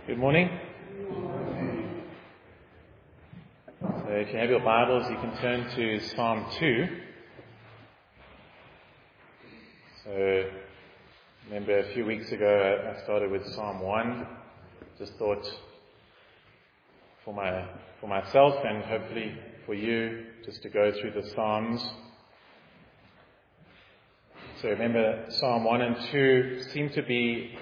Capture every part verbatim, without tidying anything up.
Good morning. So if you have your Bibles, you can turn to Psalm two. So remember a few weeks ago I started with Psalm one. Just thought for my for myself and hopefully for you just to go through the Psalms. So remember Psalm one and two seem to be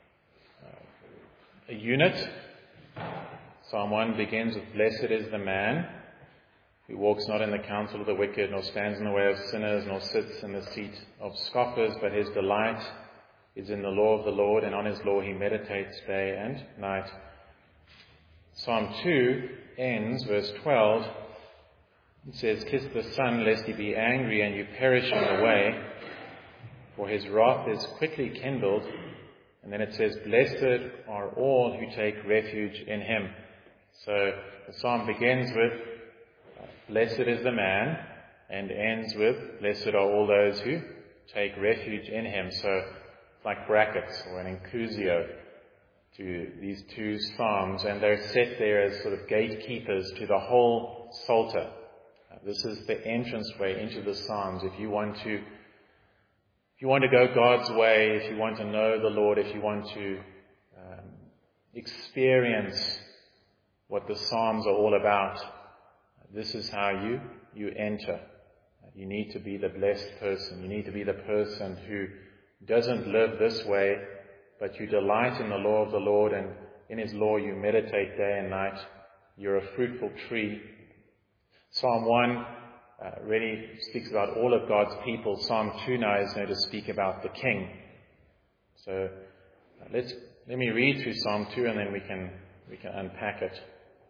a unit. Psalm one begins with, "Blessed is the man who walks not in the counsel of the wicked, nor stands in the way of sinners, nor sits in the seat of scoffers, but his delight is in the law of the Lord, and on his law he meditates day and night." Psalm two ends, verse twelve. It says, "Kiss the Son, lest he be angry and you perish in the way, for his wrath is quickly kindled." And then it says, "Blessed are all who take refuge in him." So the psalm begins with, "Blessed is the man," and ends with, "Blessed are all those who take refuge in him." So it's like brackets or an inclusio to these two psalms, and they're set there as sort of gatekeepers to the whole Psalter. This is the entranceway into the psalms. If you want to If you want to go God's way, if you want to know the Lord, if you want to um, experience what the Psalms are all about, this is how you, you enter. You need to be the blessed person. You need to be the person who doesn't live this way, but you delight in the law of the Lord, and in his law you meditate day and night. You're a fruitful tree. Psalm one Uh, really speaks about all of God's people. Psalm two now is going to speak about the King. So uh, let's let me read through Psalm two, and then we can we can unpack it.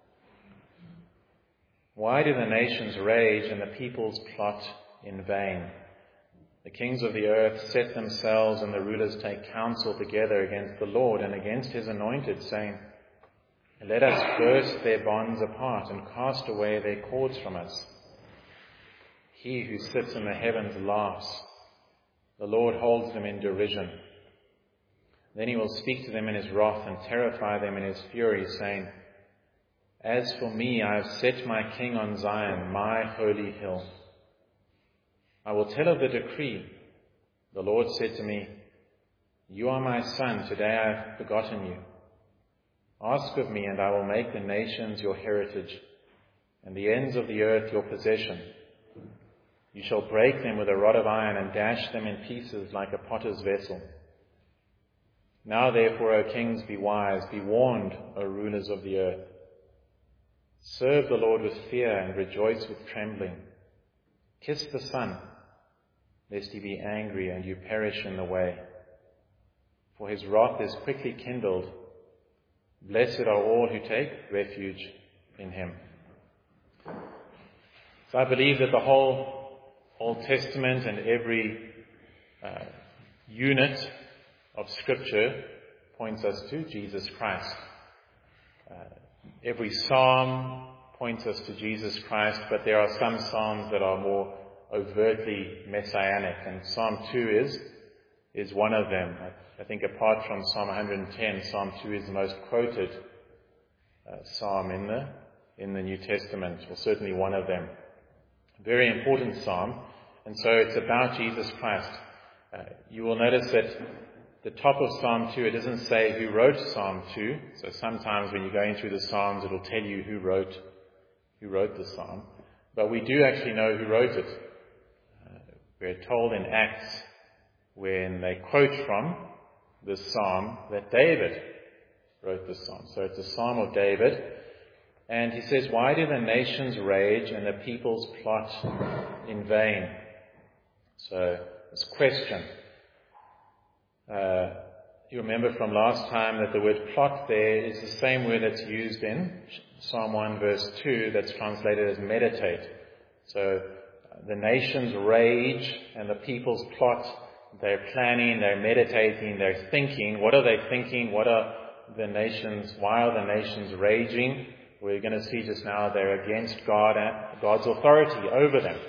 "Why do the nations rage and the peoples plot in vain? The kings of the earth set themselves, and the rulers take counsel together against the Lord and against his anointed, saying, 'Let us burst their bonds apart and cast away their cords from us.' He who sits in the heavens laughs. The Lord holds them in derision. Then he will speak to them in his wrath and terrify them in his fury, saying, 'As for me, I have set my king on Zion, my holy hill. I will tell of the decree. The Lord said to me, you are my son, today I have begotten you. Ask of me, and I will make the nations your heritage, and the ends of the earth your possession. You shall break them with a rod of iron and dash them in pieces like a potter's vessel. Now therefore, O kings, be wise, be warned, O rulers of the earth. Serve the Lord with fear and rejoice with trembling. Kiss the Son, lest he be angry and you perish in the way. For his wrath is quickly kindled. Blessed are all who take refuge in him." So I believe that the whole Old Testament and every uh, unit of Scripture points us to Jesus Christ. Uh, every psalm points us to Jesus Christ, but there are some psalms that are more overtly messianic, and Psalm two is is one of them. I, I think apart from Psalm one hundred ten, Psalm two is the most quoted uh, psalm in the in the New Testament, or certainly one of them. Very important psalm, and so it's about Jesus Christ. Uh, you will notice that the top of Psalm two, it doesn't say who wrote Psalm two. So sometimes when you're going through the Psalms, it'll tell you who wrote who wrote the psalm. But we do actually know who wrote it. Uh, we're told in Acts, when they quote from this psalm, that David wrote the psalm. So it's a psalm of David. And he says, "Why do the nations rage and the peoples plot in vain?" So this question. Uh, you remember from last time that the word plot there is the same word that's used in Psalm one verse two that's translated as meditate. So uh, the nations rage and the peoples plot. They're planning, they're meditating, they're thinking. What are they thinking? What are the nations, why are the nations raging? We're going to see just now they're against God and God's authority over them.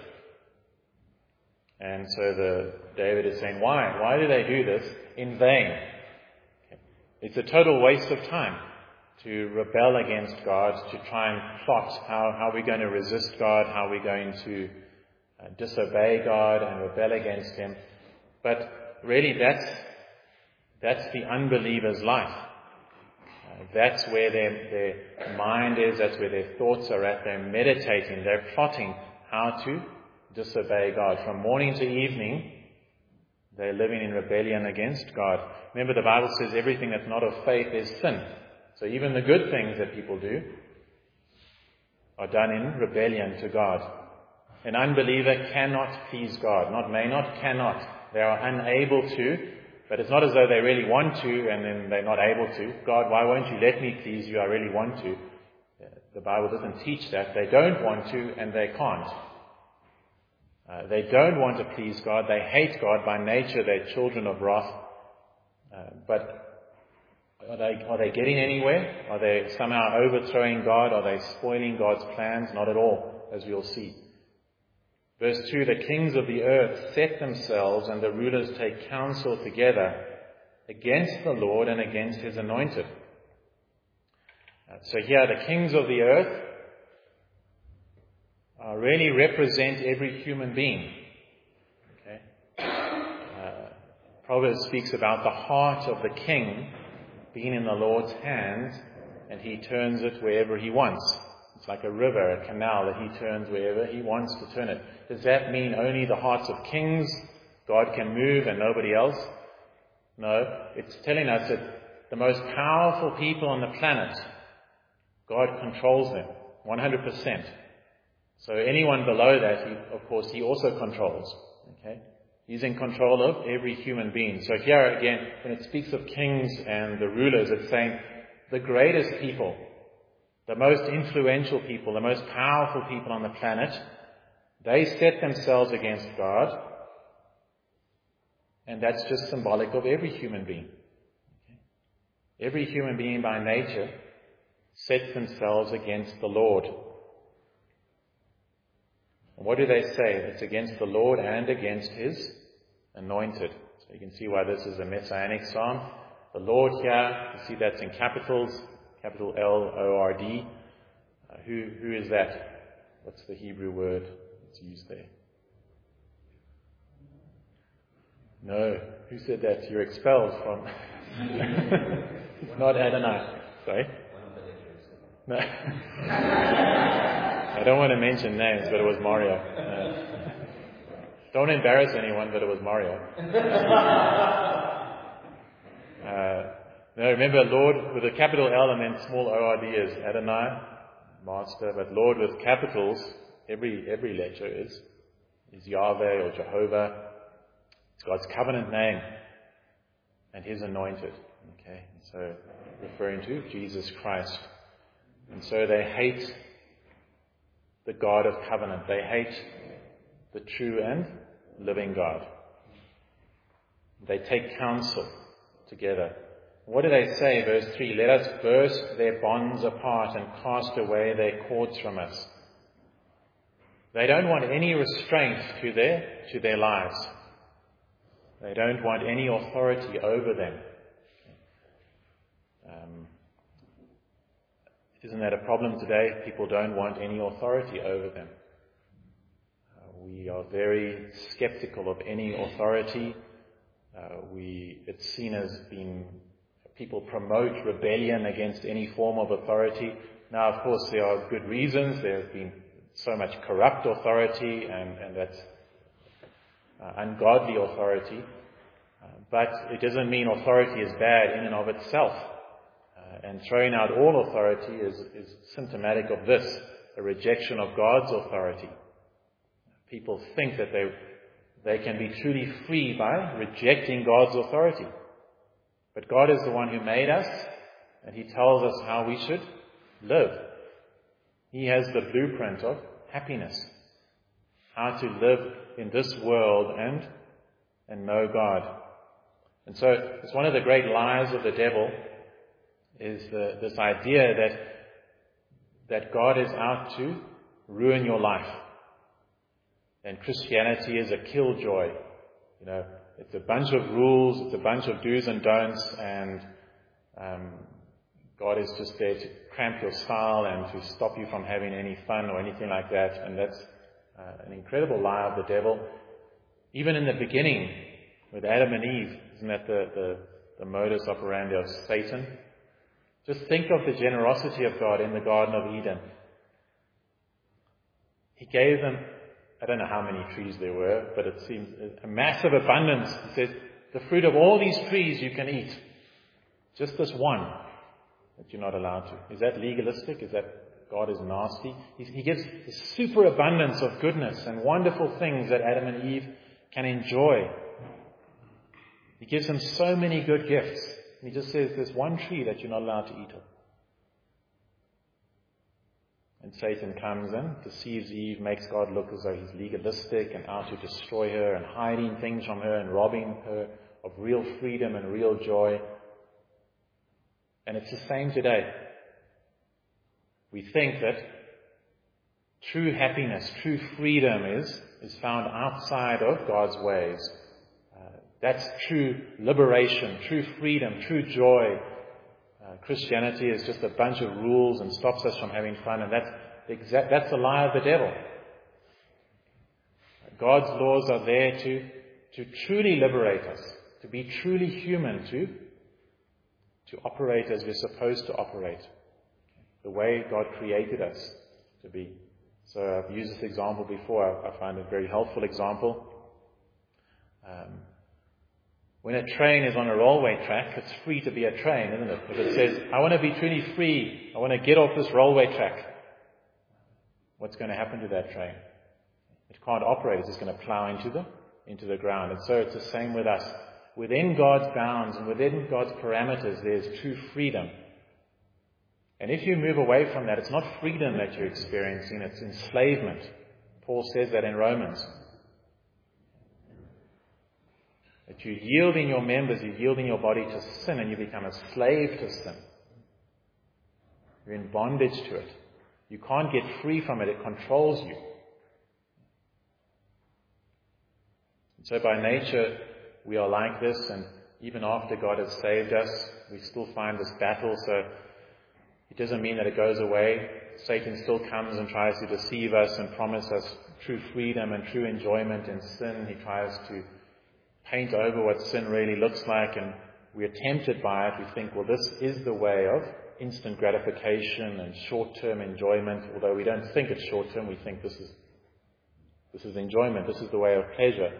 And so the David is saying, why? Why do they do this in vain? It's a total waste of time. to rebel against God, to try and plot how, how we're going to resist God, how we're going to uh, disobey God and rebel against Him. But really that's, that's the unbeliever's life. Uh, that's where their, their mind is, that's where their thoughts are at. They're meditating, they're plotting how to disobey God. From morning to evening, they're living in rebellion against God. Remember, the Bible says everything that's not of faith is sin. So even the good things that people do are done in rebellion to God. An unbeliever cannot please God. Not may not, cannot. They are unable to, but it's not as though they really want to and then they're not able to. God, why won't you let me please you? I really want to. The Bible doesn't teach that. They don't want to and they can't. Uh, they don't want to please God. They hate God. By nature, they're children of wrath. Uh, but are they, are they getting anywhere? Are they somehow overthrowing God? Are they spoiling God's plans? Not at all, as we'll see. Verse two, the kings of the earth set themselves and the rulers take counsel together against the Lord and against His anointed. Uh, so here, the kings of the earth Uh, really represent every human being. Okay? Uh, Proverbs speaks about the heart of the king being in the Lord's hands, and He turns it wherever He wants. It's like a river, a canal that He turns wherever He wants to turn it. Does that mean only the hearts of kings God can move and nobody else? No, it's telling us that the most powerful people on the planet, God controls them one hundred percent. So anyone below that, he, of course, He also controls. Okay, He's in control of every human being. So here again, when it speaks of kings and the rulers, it's saying the greatest people, the most influential people, the most powerful people on the planet, they set themselves against God, and that's just symbolic of every human being. Okay? Every human being by nature sets themselves against the Lord. What do they say? It's against the Lord and against His anointed. So you can see why this is a messianic psalm. The Lord here, you see that's in capitals, capital L O R D. Uh, who, who is that? What's the Hebrew word that's used there? No. Who said that? You're expelled from... Not Adonai. Sorry? No. I don't want to mention names, but it was Mario. Uh, don't embarrass anyone, but it was Mario. Uh, no, remember, Lord with a capital L and then small O R D is Adonai, Master, but Lord with capitals, every every letter is, is Yahweh or Jehovah. It's God's covenant name and His anointed. Okay, so referring to Jesus Christ. And so they hate the God of covenant. They hate the true and living God. They take counsel together. What do they say? Verse three, let us burst their bonds apart and cast away their cords from us. They don't want any restraint to their, to their lives. They don't want any authority over them. Um, Isn't that a problem today? People don't want any authority over them. Uh, we are very skeptical of any authority. Uh, we, it's seen as being, people promote rebellion against any form of authority. Now, of course, there are good reasons. There has been so much corrupt authority, and, and that's uh, ungodly authority. Uh, but it doesn't mean authority is bad in and of itself. And throwing out all authority is, is symptomatic of this, a rejection of God's authority. People think that they, they can be truly free by rejecting God's authority. But God is the one who made us, and He tells us how we should live. He has the blueprint of happiness, how to live in this world and, and know God. And so it's one of the great lies of the devil, is the, this idea that that God is out to ruin your life. And Christianity is a killjoy. You know, it's a bunch of rules, it's a bunch of do's and don'ts, and um, God is just there to cramp your style and to stop you from having any fun or anything like that. And that's uh, an incredible lie of the devil. Even in the beginning, with Adam and Eve, isn't that the, the, the modus operandi of Satan? Just think of the generosity of God in the Garden of Eden. He gave them, I don't know how many trees there were, but it seems a massive abundance. He says, the fruit of all these trees you can eat. Just this one that you're not allowed to. Is that legalistic? Is that God is nasty? He, he gives a superabundance of goodness and wonderful things that Adam and Eve can enjoy. He gives them so many good gifts. He just says there's one tree that you're not allowed to eat of. And Satan comes in, deceives Eve, makes God look as though he's legalistic and out to destroy her and hiding things from her and robbing her of real freedom and real joy. And it's the same today. We think that true happiness, true freedom is, is found outside of God's ways. Uh, that's true liberation, true freedom, true joy. Uh, Christianity is just a bunch of rules and stops us from having fun, and that's the exact, that's the lie of the devil. God's laws are there to, to truly liberate us, to be truly human, to, to operate as we're supposed to operate, the way God created us to be. So I've used this example before. I, I find it a very helpful example. Um, When a train is on a railway track, it's free to be a train, isn't it? If it says, I want to be truly free, I want to get off this railway track, what's going to happen to that train? It can't operate, it's just going to plow into the, into the ground. And so it's the same with us. Within God's bounds and within God's parameters, there's true freedom. And if you move away from that, it's not freedom that you're experiencing, it's enslavement. Paul says that in Romans. That you yield in your members, you yield in your body to sin, and you become a slave to sin. You're in bondage to it. You can't get free from it. It controls you. And so by nature, we are like this, and even after God has saved us, we still find this battle. So it doesn't mean that it goes away. Satan still comes and tries to deceive us and promise us true freedom and true enjoyment in sin. He tries to paint over what sin really looks like, and we're tempted by it. We think, well, this is the way of instant gratification and short-term enjoyment. Although we don't think it's short-term, we think this is this is enjoyment. This is the way of pleasure.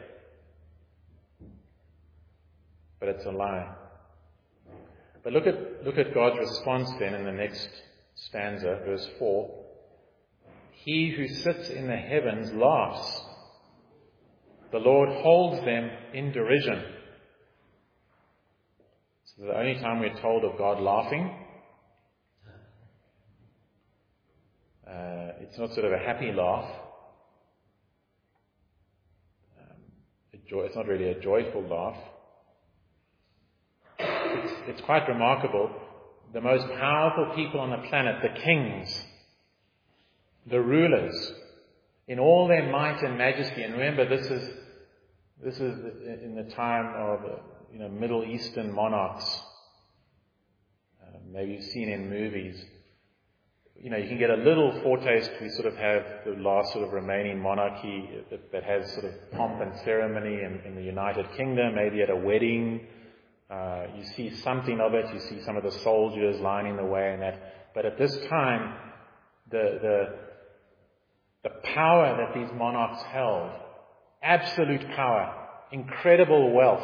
But it's a lie. But look at look at God's response then in the next stanza, verse four. He who sits in the heavens laughs. The Lord holds them in derision. So the only time we're told of God laughing, uh, it's not sort of a happy laugh. Um, a joy, it's not really a joyful laugh. It's, it's quite remarkable. The most powerful people on the planet, the kings, the rulers, in all their might and majesty, and remember this is this is in the time of you know Middle Eastern monarchs. Uh, maybe you've seen in movies. You know, you can get a little foretaste. We sort of have the last sort of remaining monarchy that, that has sort of pomp and ceremony in, in the United Kingdom, maybe at a wedding. Uh, you see something of it. You see some of the soldiers lining the way and that. But at this time, the the the power that these monarchs held, absolute power, incredible wealth,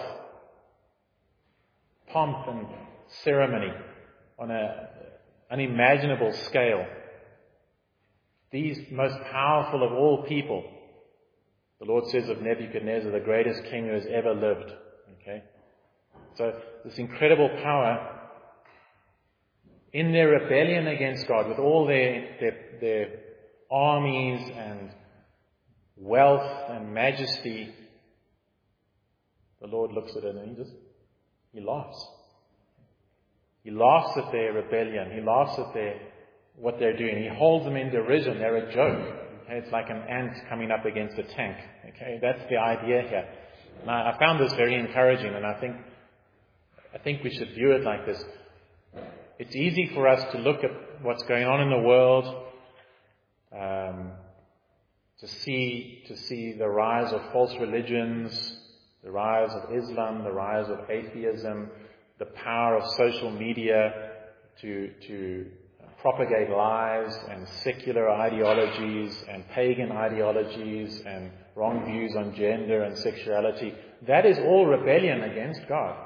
pomp and ceremony on an unimaginable scale. These most powerful of all people, the Lord says of Nebuchadnezzar, the greatest king who has ever lived. Okay, so this incredible power, in their rebellion against God, with all their their, their armies and wealth and majesty, the Lord looks at it and he just, he laughs. He laughs at their rebellion. He laughs at their, what they're doing. He holds them in derision. They're a joke. Okay? It's like an ant coming up against a tank. Okay? That's the idea here. And I, I found this very encouraging, and I think, I think we should view it like this. It's easy for us to look at what's going on in the world, um, to see to see the rise of false religions, the rise of Islam, the rise of atheism, the power of social media to to propagate lies and secular ideologies and pagan ideologies and wrong views on gender and sexuality. That is all rebellion against God.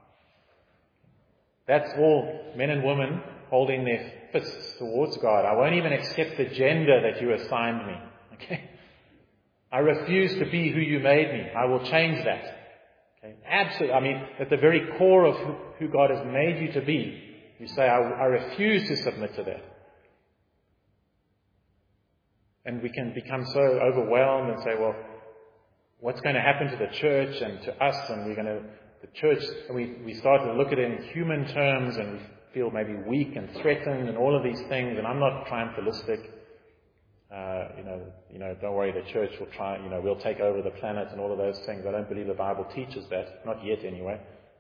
That's all men and women holding their fists towards God. I won't even accept the gender that you assigned me. Okay? I refuse to be who you made me. I will change that. Okay? Absolutely. I mean, at the very core of who, who God has made you to be, you say, I, I refuse to submit to that. And we can become so overwhelmed and say, well, what's going to happen to the church and to us? And we're going to, the church, and we, we start to look at it in human terms and we feel maybe weak and threatened and all of these things. And I'm not triumphalistic. Uh, you know, you know, don't worry, the church will try, you know, we'll take over the planet and all of those things. I don't believe the Bible teaches that. Not yet anyway.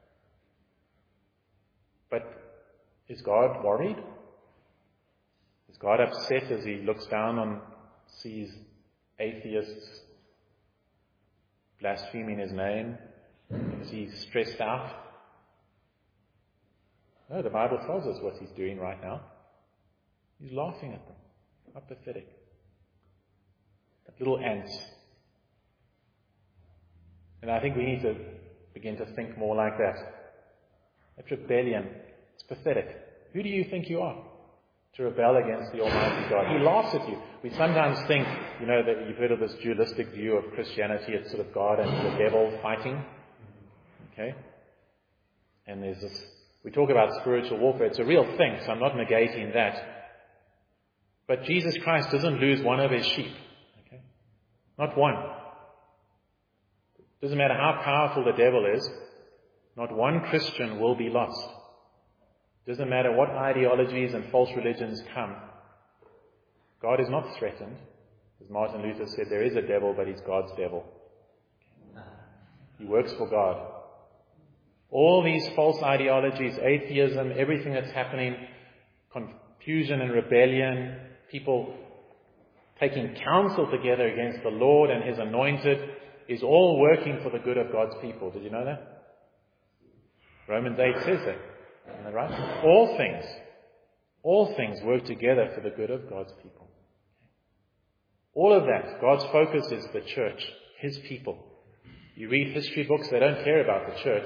But is God worried? Is God upset as he looks down on, sees atheists blaspheming his name? Is he stressed out? No, the Bible tells us what he's doing right now. He's laughing at them. How pathetic. Like little ants. And I think we need to begin to think more like that. That rebellion, it's pathetic. Who do you think you are to rebel against the Almighty God? He laughs at you. We sometimes think, you know, that you've heard of this dualistic view of Christianity. It's sort of God and the devil fighting. Okay? And there's this, we talk about spiritual warfare. It's a real thing, so I'm not negating that. But Jesus Christ doesn't lose one of his sheep. Okay? Not one. Doesn't matter how powerful the devil is, not one Christian will be lost. Doesn't matter what ideologies and false religions come. God is not threatened. As Martin Luther said, there is a devil, but he's God's devil. He works for God. All these false ideologies, atheism, everything that's happening, confusion and rebellion, people taking counsel together against the Lord and his anointed, is all working for the good of God's people. Did you know that? Romans eight says that. Isn't that right? All things, all things work together for the good of God's people. All of that, God's focus is the church, his people. You read history books, they don't care about the church.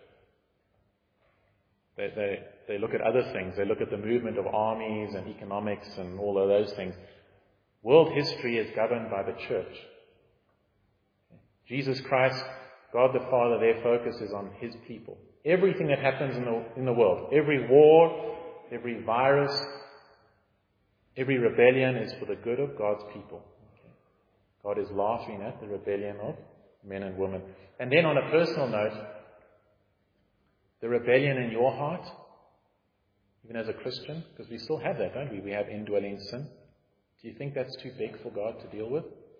They, they, they look at other things. They look at the movement of armies and economics and all of those things. World history is governed by the church. Jesus Christ, God the Father, their focus is on his people. Everything that happens in the, in the world, every war, every virus, every rebellion is for the good of God's people. Okay. God is laughing at the rebellion of men and women. And then on a personal note, the rebellion in your heart, even as a Christian, because we still have that, don't we? We have indwelling sin. Do you think that's too big for God to deal with?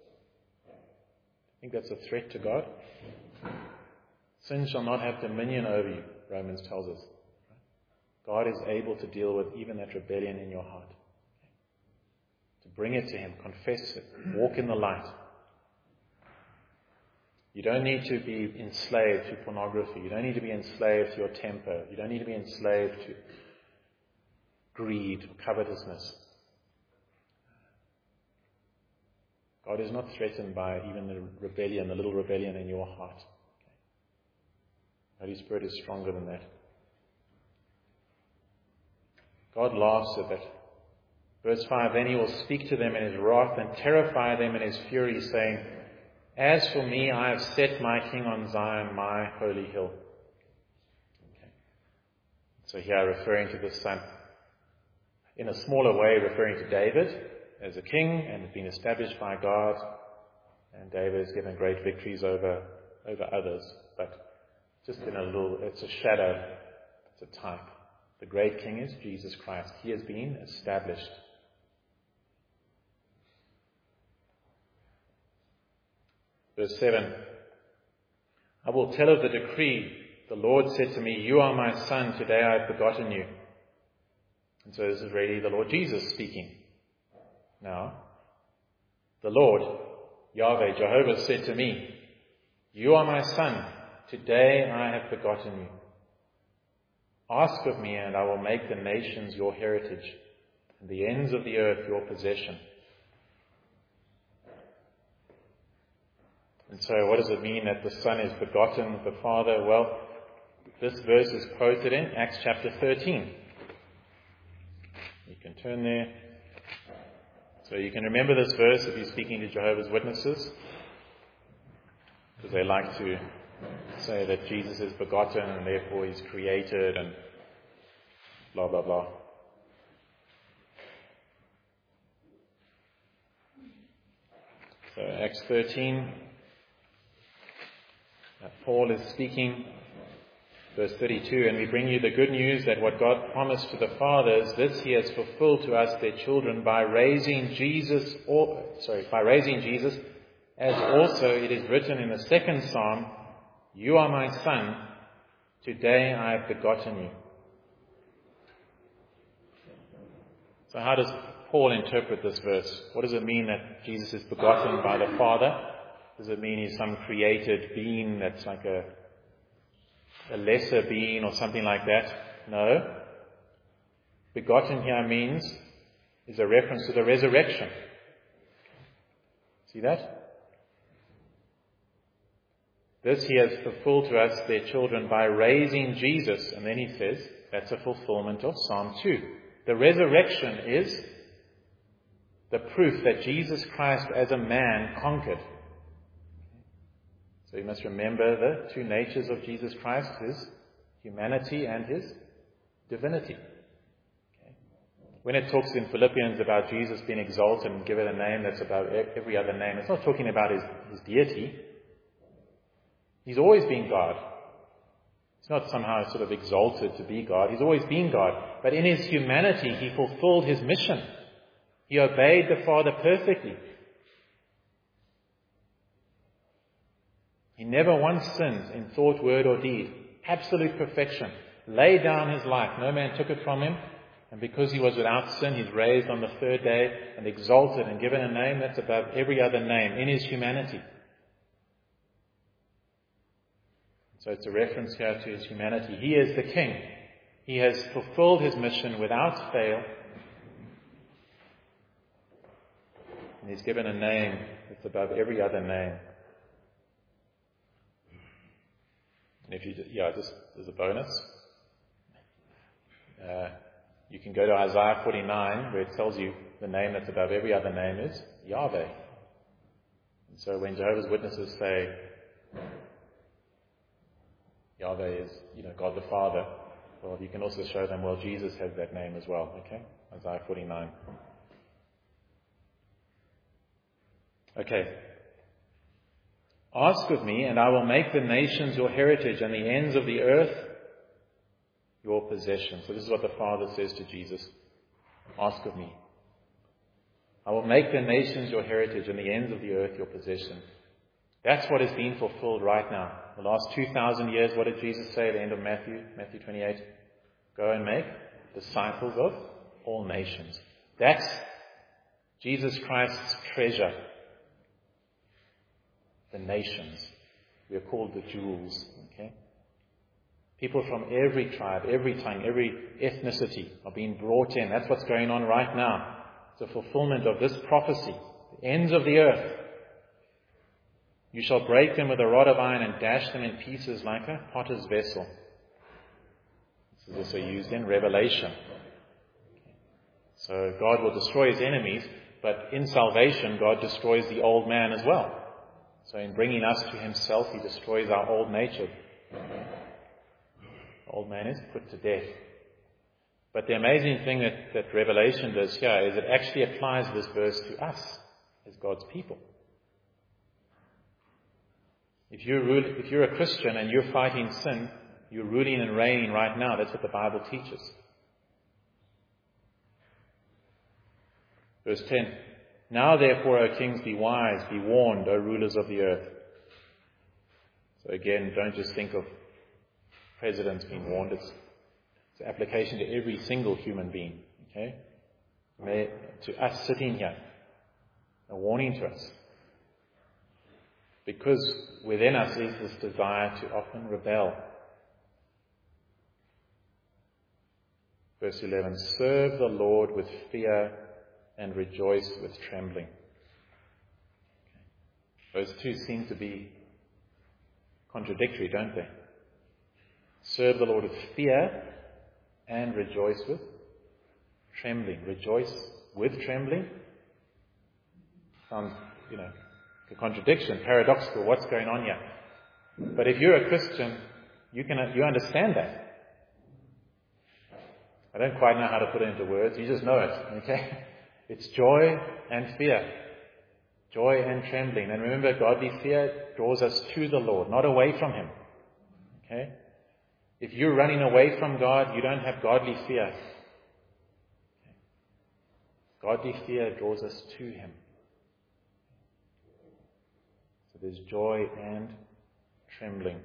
I think that's a threat to God. Sin shall not have dominion over you, Romans tells us. God is able to deal with even that rebellion in your heart. To bring it to him, confess it, walk in the light. You don't need to be enslaved to pornography. You don't need to be enslaved to your temper. You don't need to be enslaved to greed or covetousness. God is not threatened by even the rebellion, the little rebellion in your heart. The Holy Spirit is stronger than that. God laughs at that. Verse five, then he will speak to them in his wrath and terrify them in his fury, saying, as for me, I have set my king on Zion, my holy hill. Okay. So here referring to the son, in a smaller way referring to David as a king and has been established by God, and David has given great victories over, over others. But just in a little, it's a shadow, it's a type. The great king is Jesus Christ. He has been established. Verse seven, I will tell of the decree. The Lord said to me, you are my son, today I have begotten you. And so this is really the Lord Jesus speaking. Now, the Lord, Yahweh, Jehovah, said to me, "You are my son. Today I have begotten you. Ask of me, and I will make the nations your heritage, and the ends of the earth your possession." And so what does it mean that the Son is begotten of the Father? Well, this verse is quoted in Acts chapter thirteen. You can turn there. So you can remember this verse if you're speaking to Jehovah's Witnesses, because they like to say that Jesus is begotten and therefore he's created and blah, blah, blah. So Acts thirteen, uh, Paul is speaking, verse thirty-two, "And we bring you the good news that what God promised to the fathers, this he has fulfilled to us, their children, by raising Jesus, or, sorry, by raising Jesus, as also it is written in the second Psalm, 'You are my son, today I have begotten you.'" So how does Paul interpret this verse? What does it mean that Jesus is begotten by the Father? Does it mean he's some created being that's like a, a lesser being or something like that? No. Begotten here means, is a reference to the resurrection. See that? This he has fulfilled to us, their children, by raising Jesus. And then he says, that's a fulfillment of Psalm two. The resurrection is the proof that Jesus Christ as a man conquered. So you must remember the two natures of Jesus Christ, his humanity and his divinity. Okay. When it talks in Philippians about Jesus being exalted and given a name that's above every other name, it's not talking about his, his deity. He's always been God. He's not somehow sort of exalted to be God. He's always been God. But in his humanity, he fulfilled his mission. He obeyed the Father perfectly. He never once sinned in thought, word, or deed. Absolute perfection. Laid down his life. No man took it from him. And because he was without sin, he's raised on the third day and exalted and given a name that's above every other name in his humanity. So it's a reference here to his humanity. He is the King. He has fulfilled his mission without fail. And he's given a name that's above every other name. And if you, yeah, just as a bonus, uh, you can go to Isaiah forty-nine, where it tells you the name that's above every other name is Yahweh. And so when Jehovah's Witnesses say Yahweh is, you know, God the Father, well, you can also show them, well, Jesus has that name as well. Okay, Isaiah forty-nine. Okay. Ask of me, and I will make the nations your heritage and the ends of the earth your possession. So this is what the Father says to Jesus. Ask of me. I will make the nations your heritage and the ends of the earth your possession. That's what is being fulfilled right now. The last two thousand years, what did Jesus say at the end of Matthew? Matthew twenty-eight. Go and make disciples of all nations. That's Jesus Christ's treasure. The nations. We are called the jewels. Okay? People from every tribe, every tongue, every ethnicity are being brought in. That's what's going on right now. It's a fulfillment of this prophecy. The ends of the earth. You shall break them with a rod of iron and dash them in pieces like a potter's vessel. This is also used in Revelation. So God will destroy his enemies, but in salvation, God destroys the old man as well. So in bringing us to himself, he destroys our old nature. The old man is put to death. But the amazing thing that, that Revelation does here is it actually applies this verse to us as God's people. If you're, rule, if you're a Christian and you're fighting sin, you're ruling and reigning right now. That's what the Bible teaches. Verse ten. Now therefore, O kings, be wise, be warned, O rulers of the earth. So again, don't just think of presidents being warned. It's, it's an application to every single human being. Okay? May, to us sitting here, a warning to us. Because within us is this desire to often rebel. Verse eleven, serve the Lord with fear and rejoice with trembling. Those two seem to be contradictory, don't they? Serve the Lord with fear and rejoice with trembling. Rejoice with trembling? Sounds, you know, a contradiction, paradoxical. What's going on here? But if you're a Christian, you can you understand that. I don't quite know how to put it into words. You just know it, okay? It's joy and fear. Joy and trembling. And remember, godly fear draws us to the Lord, not away from Him. Okay? If you're running away from God, you don't have godly fear. Okay. Godly fear draws us to Him. So there's joy and trembling.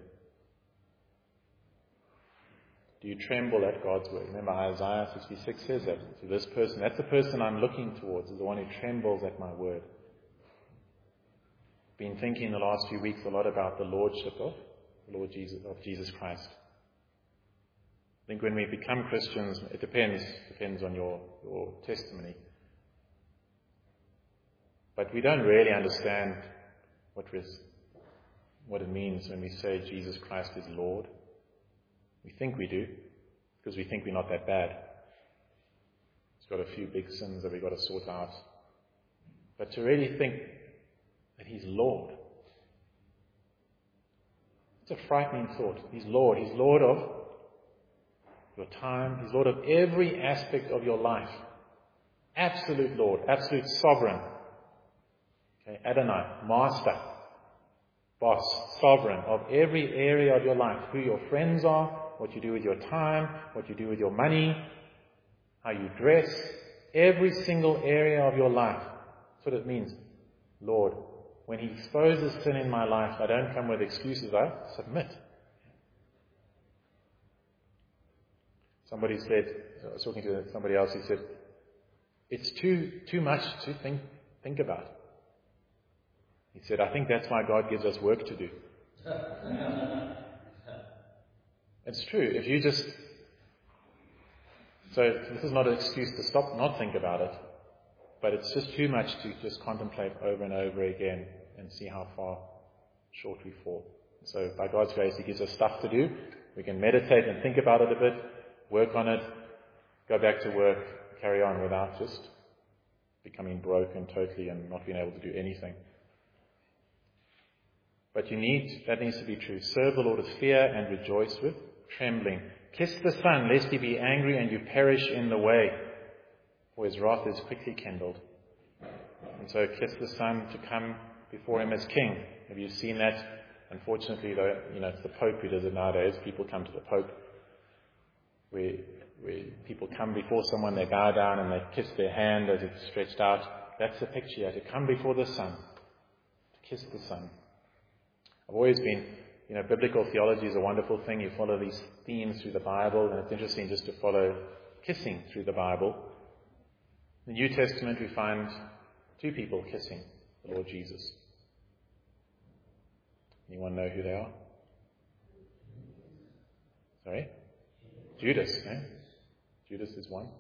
Do you tremble at God's word? Remember, Isaiah sixty-six says that. So this person, that's the person I'm looking towards, is the one who trembles at my word. Been thinking the last few weeks a lot about the lordship of the Lord Jesus, of Jesus Christ. I think when we become Christians, it depends, depends on your, your testimony. But we don't really understand what, is, what it means when we say Jesus Christ is Lord. We think we do, because we think we're not that bad. He's got a few big sins that we've got to sort out. But to really think that He's Lord, it's a frightening thought. He's Lord. He's Lord of your time. He's Lord of every aspect of your life. Absolute Lord. Absolute sovereign. Okay, Adonai, master, boss, sovereign of every area of your life. Who your friends are, what you do with your time, what you do with your money, how you dress, every single area of your life. That's what it means. Lord, when He exposes sin in my life, I don't come with excuses, I submit. Somebody said, I was talking to somebody else, he said, it's too too much to think think about. He said, I think that's why God gives us work to do. It's true. If you just... So this is not an excuse to stop, not think about it. But it's just too much to just contemplate over and over again and see how far short we fall. So by God's grace, He gives us stuff to do. We can meditate and think about it a bit, work on it, go back to work, carry on without just becoming broken totally and not being able to do anything. But you need, that needs to be true. Serve the Lord with fear and rejoice with trembling. Kiss the Son, lest He be angry and you perish in the way, for His wrath is quickly kindled. And so kiss the Son to come before Him as King. Have you seen that? Unfortunately, though, you know, it's the Pope who does it nowadays. People come to the Pope, where, where people come before someone, they bow down and they kiss their hand as it's stretched out. That's the picture here, to come before the Son, to kiss the Son. I've always been, you know, biblical theology is a wonderful thing. You follow these themes through the Bible, and it's interesting just to follow kissing through the Bible. In the New Testament, we find two people kissing the Lord Jesus. Anyone know who they are? Sorry? Judas, eh? Judas is one.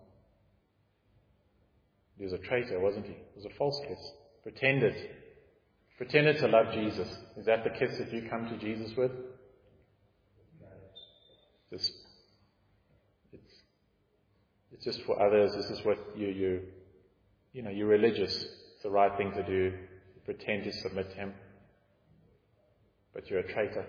He was a traitor, wasn't he? It was a false kiss. Pretended. Pretended to love Jesus. Is that the kiss that you come to Jesus with? Just, it's, it's just for others. This is what you, you, you know, you're religious. It's the right thing to do. You pretend to submit to Him. But you're a traitor.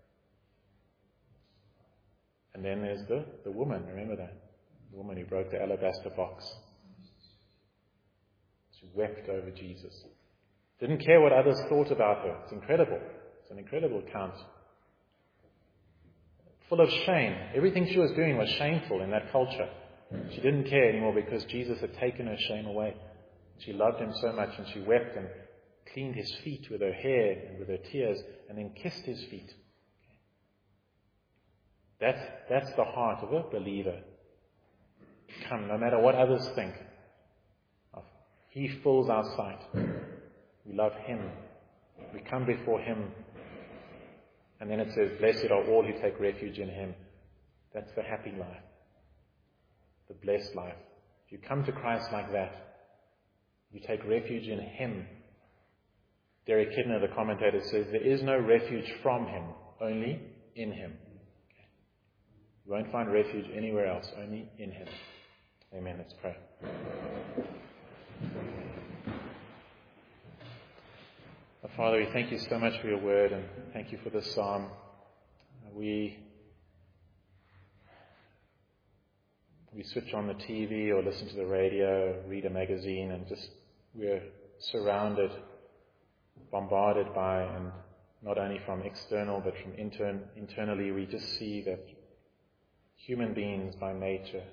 And then there's the, the woman, remember that? The woman who broke the alabaster box. She wept over Jesus. Didn't care what others thought about her. It's incredible. It's an incredible account. Full of shame. Everything she was doing was shameful in that culture. She didn't care anymore because Jesus had taken her shame away. She loved Him so much, and she wept and cleaned His feet with her hair and with her tears, and then kissed His feet. That's, that's the heart of a believer. come, no matter what others think. He fills our sight. We love Him. We come before Him. And then it says, blessed are all who take refuge in Him. That's the happy life. The blessed life. If you come to Christ like that, you take refuge in Him. Derek Kidner, the commentator, says, there is no refuge from Him, only in Him. Okay. You won't find refuge anywhere else, only in Him. Amen. Let's pray. Father, we thank you so much for your word, and thank you for this psalm. We we switch on the T V or listen to the radio, read a magazine, and just we're surrounded, bombarded by, and not only from external but from intern, internally, we just see that human beings by nature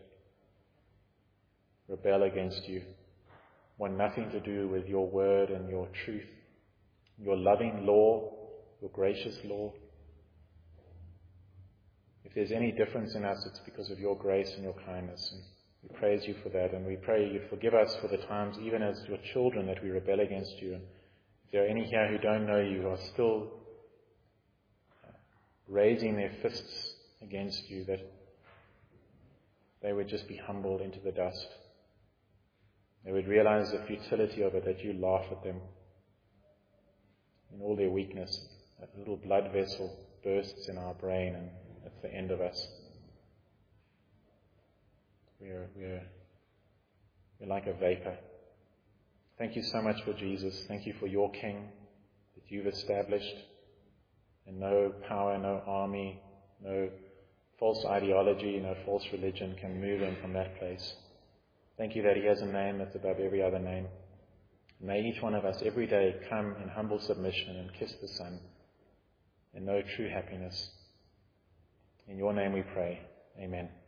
rebel against you, want nothing to do with your word and your truth, your loving law, your gracious law. If there's any difference in us, it's because of your grace and your kindness. And we praise you for that. And we pray you forgive us for the times, even as your children, that we rebel against you. And if there are any here who don't know you, who are still raising their fists against you, that they would just be humbled into the dust. They would realize the futility of it, that you laugh at them. In all their weakness, that little blood vessel bursts in our brain, and that's the end of us. We're, we're, we're like a vapor. Thank you so much for Jesus. Thank you for your King that you've established, and no power, no army, no false ideology, no false religion can move him from that place. Thank you that he has a name that's above every other name. May each one of us every day come in humble submission and kiss the Son and know true happiness. In your name we pray. Amen.